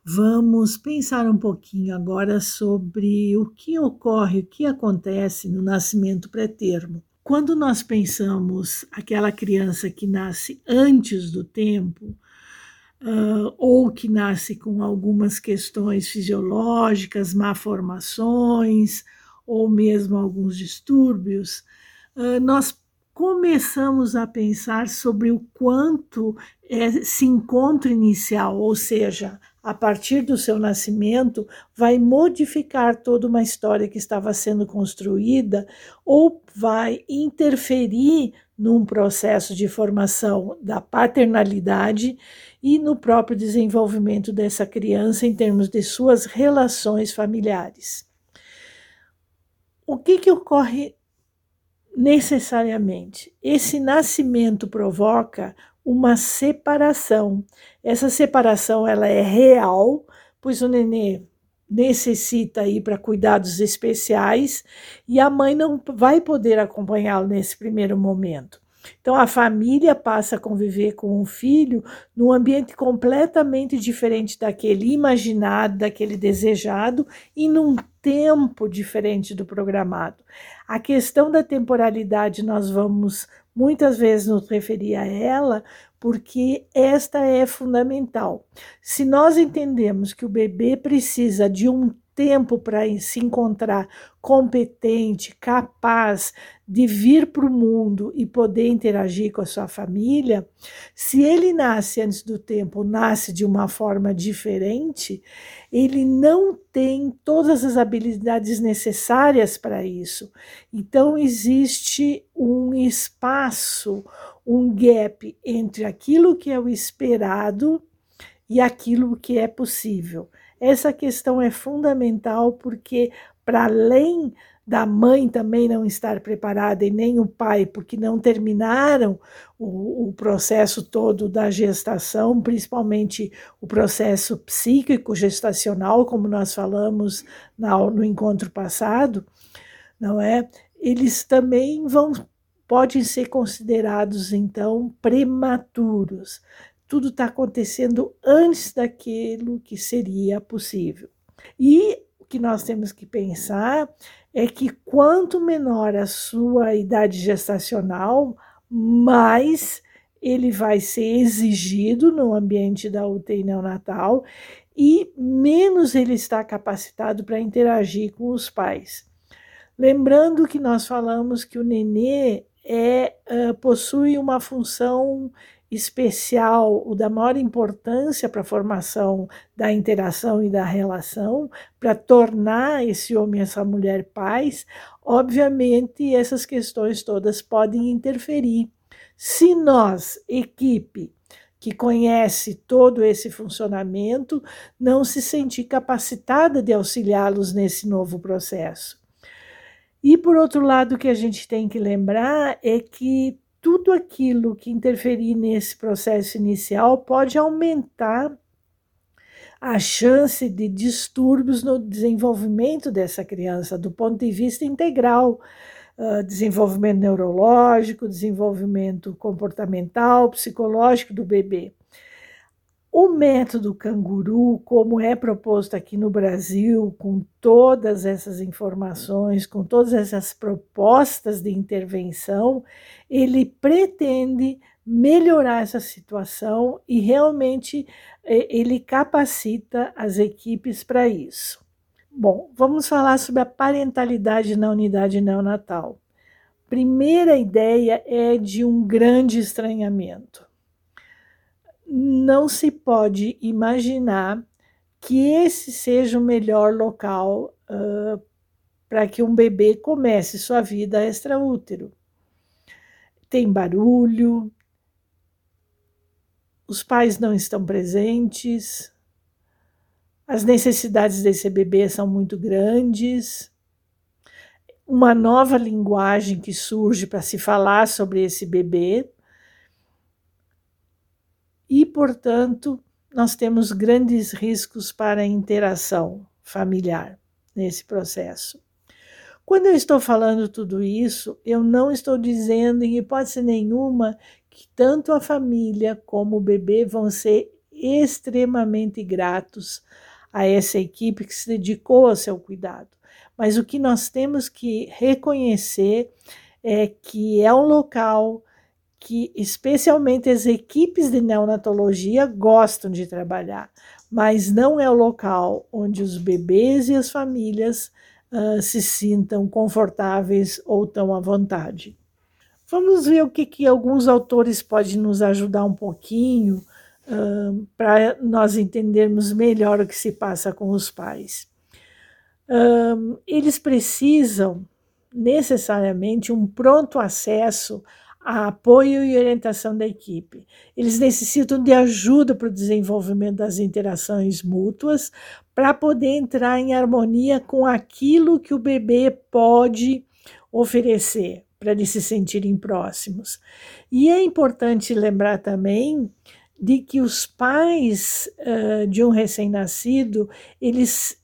Vamos pensar um pouquinho agora sobre o que ocorre, o que acontece no nascimento pré-termo. Quando nós pensamos aquela criança que nasce antes do tempo, ou que nasce com algumas questões fisiológicas, malformações, ou mesmo alguns distúrbios, nós começamos a pensar sobre o quanto esse encontro inicial, ou seja, a partir do seu nascimento, vai modificar toda uma história que estava sendo construída ou vai interferir num processo de formação da paternalidade e no próprio desenvolvimento dessa criança em termos de suas relações familiares. O que ocorre necessariamente? Esse nascimento provoca uma separação. Essa separação ela é real, pois o nenê necessita ir para cuidados especiais e a mãe não vai poder acompanhá-lo nesse primeiro momento. Então, a família passa a conviver com o filho num ambiente completamente diferente daquele imaginado, daquele desejado e num tempo diferente do programado. A questão da temporalidade nós vamos muitas vezes nos referir a ela, porque esta é fundamental. Se nós entendemos que o bebê precisa de um tempo para se encontrar competente, capaz de vir para o mundo e poder interagir com a sua família, se ele nasce antes do tempo, nasce de uma forma diferente, ele não tem todas as habilidades necessárias para isso. Então, existe um espaço, um gap entre aquilo que é o esperado e aquilo que é possível. Essa questão é fundamental porque, para além da mãe também não estar preparada e nem o pai, porque não terminaram o processo todo da gestação, principalmente o processo psíquico gestacional, como nós falamos no encontro passado, não é? Eles também podem ser considerados, então, prematuros. Tudo está acontecendo antes daquilo que seria possível. E o que nós temos que pensar é que quanto menor a sua idade gestacional, mais ele vai ser exigido no ambiente da UTI neonatal e menos ele está capacitado para interagir com os pais. Lembrando que nós falamos que o nenê possui uma função especial, o da maior importância para a formação da interação e da relação, para tornar esse homem e essa mulher pais, obviamente essas questões todas podem interferir. Se nós, equipe, que conhece todo esse funcionamento, não se sentir capacitada de auxiliá-los nesse novo processo. E, por outro lado, o que a gente tem que lembrar é que tudo aquilo que interferir nesse processo inicial pode aumentar a chance de distúrbios no desenvolvimento dessa criança, do ponto de vista integral, desenvolvimento neurológico, desenvolvimento comportamental, psicológico do bebê. O método canguru, como é proposto aqui no Brasil, com todas essas informações, com todas essas propostas de intervenção, ele pretende melhorar essa situação e realmente ele capacita as equipes para isso. Bom, vamos falar sobre a parentalidade na unidade neonatal. Primeira ideia é de um grande estranhamento. Não se pode imaginar que esse seja o melhor local para que um bebê comece sua vida extraútero. Tem barulho, os pais não estão presentes, as necessidades desse bebê são muito grandes, uma nova linguagem que surge para se falar sobre esse bebê, e, portanto, nós temos grandes riscos para a interação familiar nesse processo. Quando eu estou falando tudo isso, eu não estou dizendo em hipótese nenhuma que tanto a família como o bebê vão ser extremamente gratos a essa equipe que se dedicou ao seu cuidado. Mas o que nós temos que reconhecer é que é um local que especialmente as equipes de neonatologia gostam de trabalhar, mas não é o local onde os bebês e as famílias se sintam confortáveis ou tão à vontade. Vamos ver o que alguns autores podem nos ajudar um pouquinho para nós entendermos melhor o que se passa com os pais. Eles precisam necessariamente um pronto acesso a apoio e orientação da equipe. Eles necessitam de ajuda para o desenvolvimento das interações mútuas para poder entrar em harmonia com aquilo que o bebê pode oferecer, para eles se sentirem próximos. E é importante lembrar também de que os pais de um recém-nascido, eles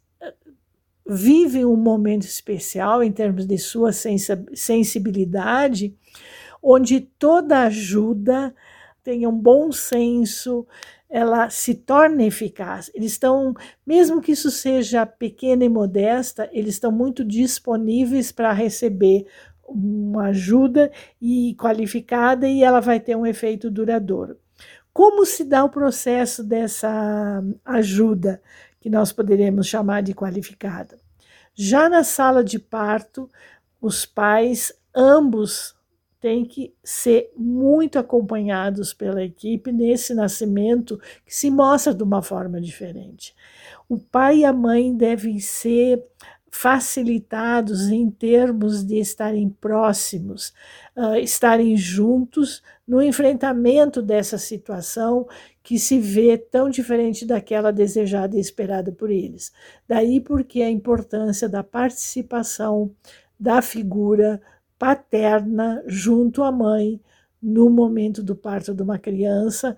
vivem um momento especial em termos de sua sensibilidade, onde toda ajuda tenha um bom senso, ela se torna eficaz. Eles estão, mesmo que isso seja pequena e modesta, eles estão muito disponíveis para receber uma ajuda e qualificada, e ela vai ter um efeito duradouro. Como se dá o processo dessa ajuda, que nós poderemos chamar de qualificada? Já na sala de parto, os pais, ambos, têm que ser muito acompanhados pela equipe nesse nascimento, que se mostra de uma forma diferente. O pai e a mãe devem ser facilitados em termos de estarem próximos, estarem juntos no enfrentamento dessa situação que se vê tão diferente daquela desejada e esperada por eles. Daí porque a importância da participação da figura paterna junto à mãe no momento do parto de uma criança,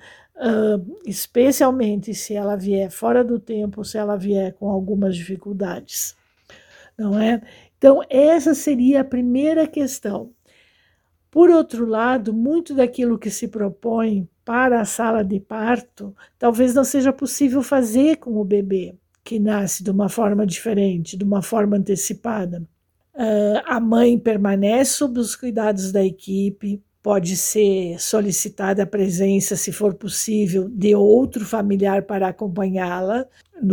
especialmente se ela vier fora do tempo, se ela vier com algumas dificuldades. Não é? Então, essa seria a primeira questão. Por outro lado, muito daquilo que se propõe para a sala de parto, talvez não seja possível fazer com o bebê, que nasce de uma forma diferente, de uma forma antecipada. A mãe permanece sob os cuidados da equipe, pode ser solicitada a presença, se for possível, de outro familiar para acompanhá-la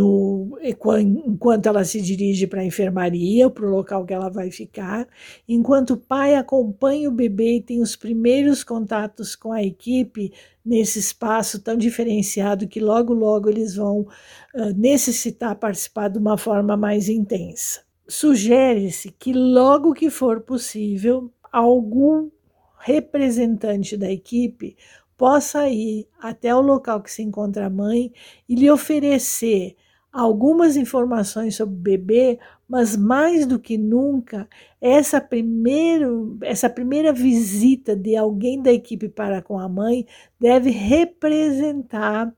enquanto ela se dirige para a enfermaria, para o local que ela vai ficar, enquanto o pai acompanha o bebê e tem os primeiros contatos com a equipe nesse espaço tão diferenciado que logo eles vão necessitar participar de uma forma mais intensa. Sugere-se que logo que for possível, algum representante da equipe possa ir até o local que se encontra a mãe e lhe oferecer algumas informações sobre o bebê, mas mais do que nunca, essa primeira visita de alguém da equipe para com a mãe deve representar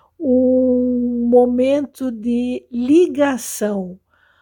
um momento de ligação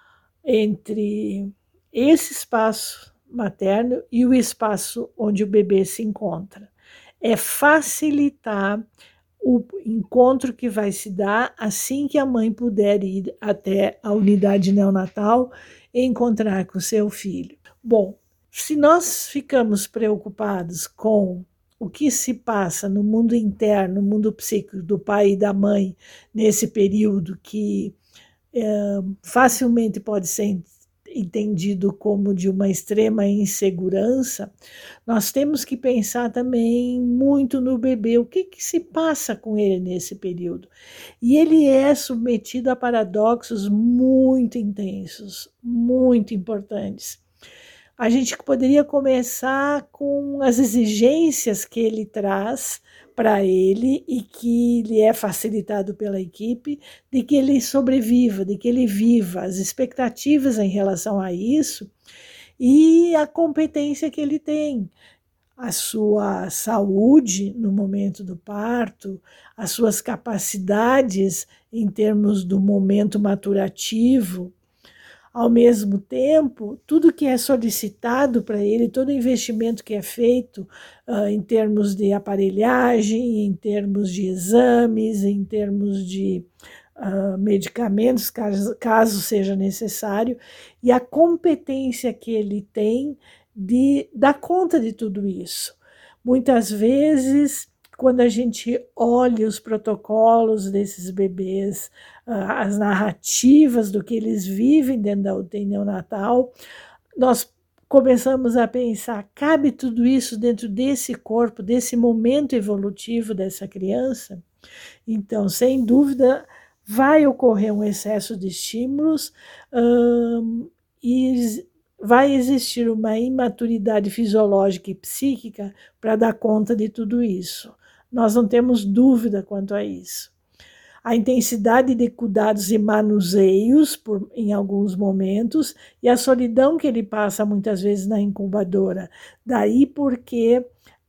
entre esse espaço materno e o espaço onde o bebê se encontra. É facilitar o encontro que vai se dar assim que a mãe puder ir até a unidade neonatal e encontrar com seu filho. Bom, se nós ficamos preocupados com o que se passa no mundo interno, no mundo psíquico do pai e da mãe nesse período que facilmente pode ser entendido como de uma extrema insegurança, nós temos que pensar também muito no bebê, o que se passa com ele nesse período. E ele é submetido a paradoxos muito intensos, muito importantes. A gente poderia começar com as exigências que ele traz para ele e que lhe é facilitado pela equipe, de que ele sobreviva, de que ele viva, as expectativas em relação a isso e a competência que ele tem, a sua saúde no momento do parto, as suas capacidades em termos do momento maturativo, Ao mesmo tempo, tudo que é solicitado para ele, todo investimento que é feito em termos de aparelhagem, em termos de exames, em termos de medicamentos, caso seja necessário, e a competência que ele tem de dar conta de tudo isso. Muitas vezes, quando a gente olha os protocolos desses bebês, as narrativas do que eles vivem dentro da UTI neonatal, nós começamos a pensar, cabe tudo isso dentro desse corpo, desse momento evolutivo dessa criança? Então, sem dúvida, vai ocorrer um excesso de estímulos e vai existir uma imaturidade fisiológica e psíquica para dar conta de tudo isso. Nós não temos dúvida quanto a isso. A intensidade de cuidados e manuseios em alguns momentos e a solidão que ele passa muitas vezes na incubadora. Daí porque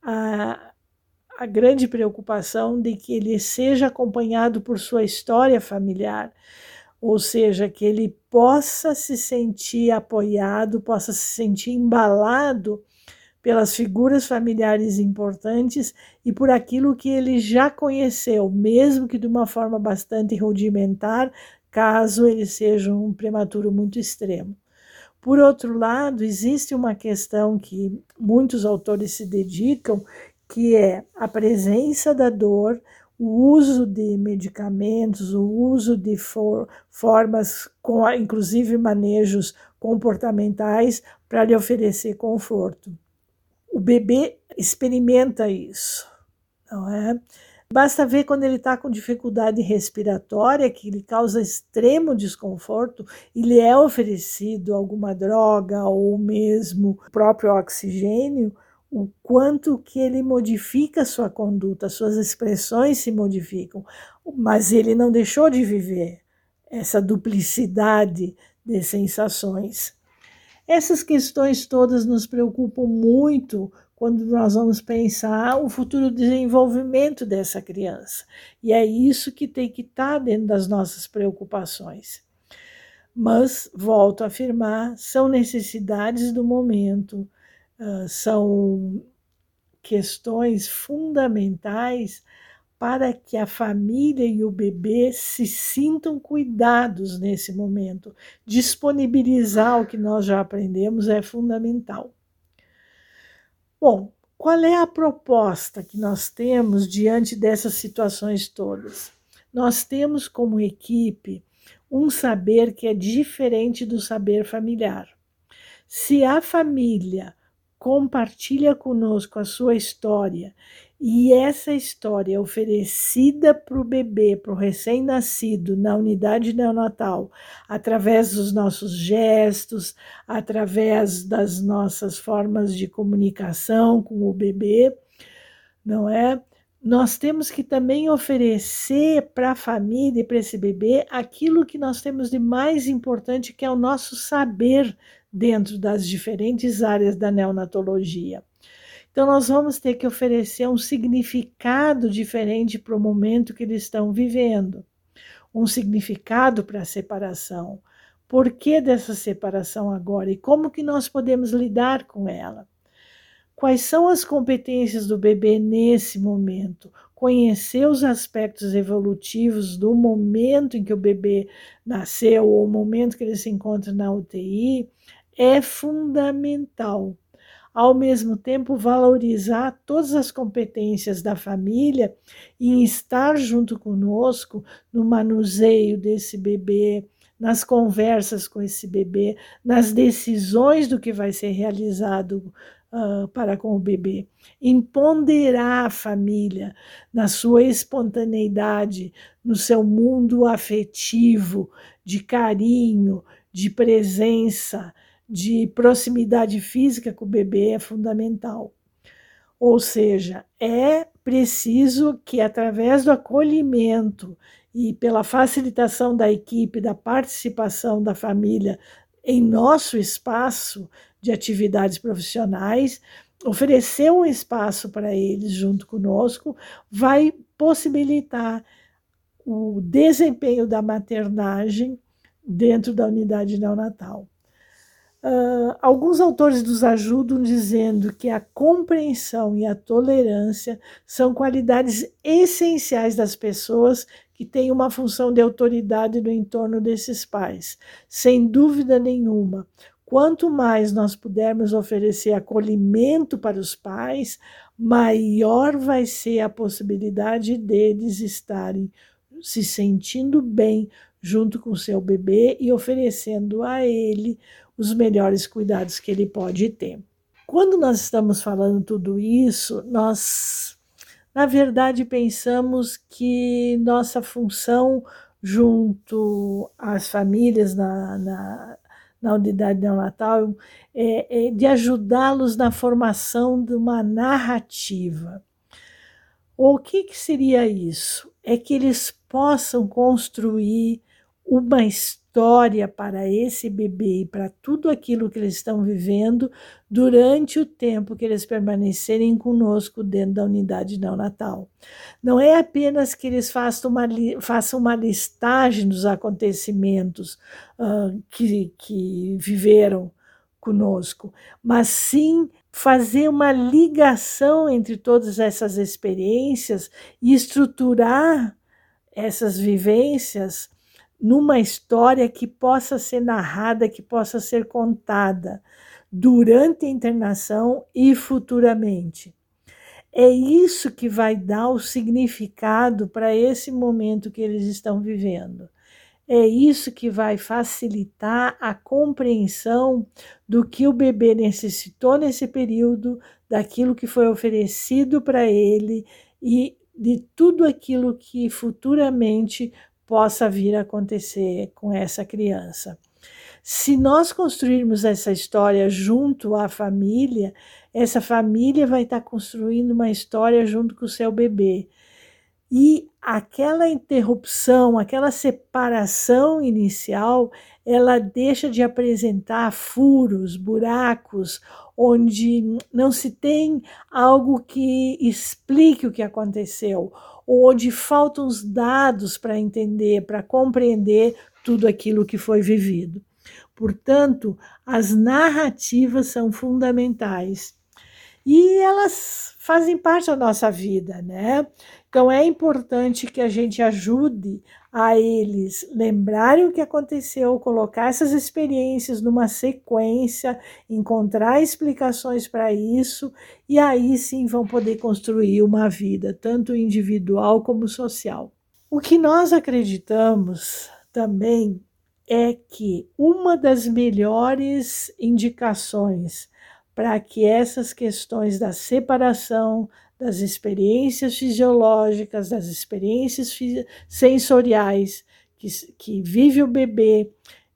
a grande preocupação de que ele seja acompanhado por sua história familiar, ou seja, que ele possa se sentir apoiado, possa se sentir embalado pelas figuras familiares importantes e por aquilo que ele já conheceu, mesmo que de uma forma bastante rudimentar, caso ele seja um prematuro muito extremo. Por outro lado, existe uma questão que muitos autores se dedicam, que é a presença da dor, o uso de medicamentos, o uso de formas, inclusive manejos comportamentais, para lhe oferecer conforto. O bebê experimenta isso, não é? Basta ver quando ele está com dificuldade respiratória, que lhe causa extremo desconforto, e lhe é oferecido alguma droga ou mesmo o próprio oxigênio, o quanto que ele modifica sua conduta, suas expressões se modificam, mas ele não deixou de viver essa duplicidade de sensações. Essas questões todas nos preocupam muito quando nós vamos pensar o futuro desenvolvimento dessa criança. E é isso que tem que estar dentro das nossas preocupações. Mas, volto a afirmar, são necessidades do momento, são questões fundamentais para que a família e o bebê se sintam cuidados nesse momento. Disponibilizar o que nós já aprendemos é fundamental. Bom, qual é a proposta que nós temos diante dessas situações todas? Nós temos como equipe um saber que é diferente do saber familiar. Se a família compartilha conosco a sua história e essa história é oferecida para o bebê, para o recém-nascido na unidade neonatal, através dos nossos gestos, através das nossas formas de comunicação com o bebê, não é? Nós temos que também oferecer para a família e para esse bebê aquilo que nós temos de mais importante, que é o nosso saber dentro das diferentes áreas da neonatologia. Então, nós vamos ter que oferecer um significado diferente para o momento que eles estão vivendo, um significado para a separação. Por que dessa separação agora e como que nós podemos lidar com ela? Quais são as competências do bebê nesse momento? Conhecer os aspectos evolutivos do momento em que o bebê nasceu ou o momento que ele se encontra na UTI é fundamental. Ao mesmo tempo, valorizar todas as competências da família e estar junto conosco no manuseio desse bebê, nas conversas com esse bebê, nas decisões do que vai ser realizado para com o bebê. Empoderar a família na sua espontaneidade, no seu mundo afetivo, de carinho, de presença, de proximidade física com o bebê é fundamental. Ou seja, é preciso que através do acolhimento e pela facilitação da equipe, da participação da família em nosso espaço de atividades profissionais, oferecer um espaço para eles junto conosco, vai possibilitar o desempenho da maternagem dentro da unidade neonatal. Alguns autores nos ajudam dizendo que a compreensão e a tolerância são qualidades essenciais das pessoas que têm uma função de autoridade no entorno desses pais. Sem dúvida nenhuma, quanto mais nós pudermos oferecer acolhimento para os pais, maior vai ser a possibilidade deles estarem se sentindo bem junto com o seu bebê e oferecendo a ele os melhores cuidados que ele pode ter. Quando nós estamos falando tudo isso, nós, na verdade, pensamos que nossa função junto às famílias na unidade neonatal é de ajudá-los na formação de uma narrativa. O que seria isso? É que eles possam construir uma história para esse bebê e para tudo aquilo que eles estão vivendo durante o tempo que eles permanecerem conosco dentro da unidade neonatal. Não é apenas que eles façam uma listagem dos acontecimentos que viveram conosco, mas sim fazer uma ligação entre todas essas experiências e estruturar essas vivências numa história que possa ser narrada, que possa ser contada durante a internação e futuramente. É isso que vai dar o significado para esse momento que eles estão vivendo. É isso que vai facilitar a compreensão do que o bebê necessitou nesse período, daquilo que foi oferecido para ele e de tudo aquilo que futuramente possa vir a acontecer com essa criança. Se nós construirmos essa história junto à família, essa família vai estar construindo uma história junto com o seu bebê. E aquela interrupção, aquela separação inicial, ela deixa de apresentar furos, buracos, onde não se tem algo que explique o que aconteceu, ou onde faltam os dados para entender, para compreender tudo aquilo que foi vivido. Portanto, as narrativas são fundamentais. E elas fazem parte da nossa vida, né? Então é importante que a gente ajude a eles lembrarem o que aconteceu, colocar essas experiências numa sequência, encontrar explicações para isso, e aí sim vão poder construir uma vida, tanto individual como social. O que nós acreditamos também é que uma das melhores indicações para que essas questões da separação, das experiências fisiológicas, das experiências sensoriais que vive o bebê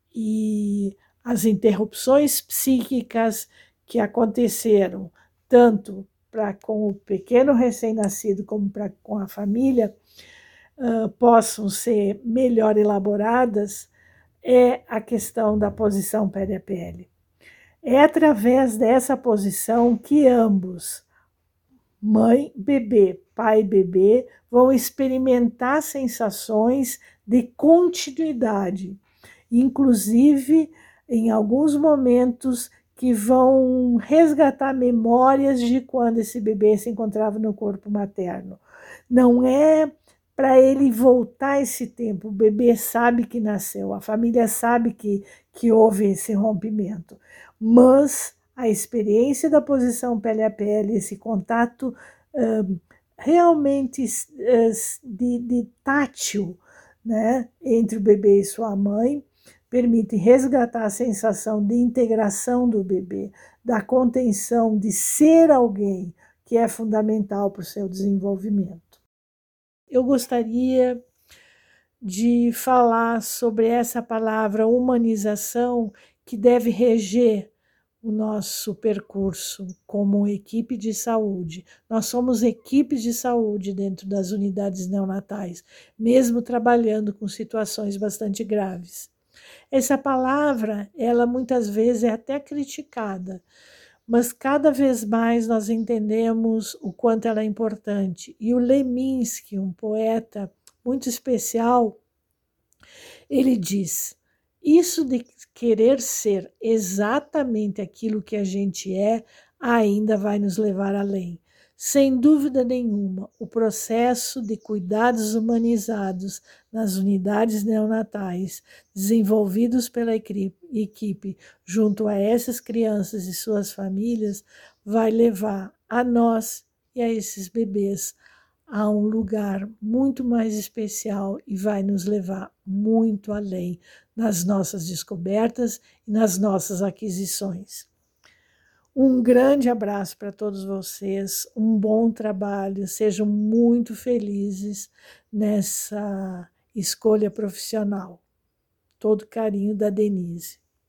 e as interrupções psíquicas que aconteceram, tanto com o pequeno recém-nascido como com a família, possam ser melhor elaboradas, é a questão da posição pele a pele. É através dessa posição que ambos, mãe, bebê, pai, bebê, vão experimentar sensações de continuidade, inclusive em alguns momentos que vão resgatar memórias de quando esse bebê se encontrava no corpo materno. Não é para ele voltar esse tempo, o bebê sabe que nasceu, a família sabe que houve esse rompimento, mas a experiência da posição pele a pele, esse contato realmente de tátil, né, entre o bebê e sua mãe, permite resgatar a sensação de integração do bebê, da contenção, de ser alguém que é fundamental para o seu desenvolvimento. Eu gostaria de falar sobre essa palavra humanização que deve reger o nosso percurso como equipe de saúde. Nós somos equipes de saúde dentro das unidades neonatais, mesmo trabalhando com situações bastante graves. Essa palavra, ela muitas vezes é até criticada, mas cada vez mais nós entendemos o quanto ela é importante. E o Leminski, um poeta muito especial, ele diz: isso de querer ser exatamente aquilo que a gente é, ainda vai nos levar além. Sem dúvida nenhuma, o processo de cuidados humanizados nas unidades neonatais, desenvolvidos pela equipe junto a essas crianças e suas famílias, vai levar a nós e a esses bebês a um lugar muito mais especial e vai nos levar muito além nas nossas descobertas e nas nossas aquisições. Um grande abraço para todos vocês, um bom trabalho, sejam muito felizes nessa escolha profissional. Todo carinho da Denise.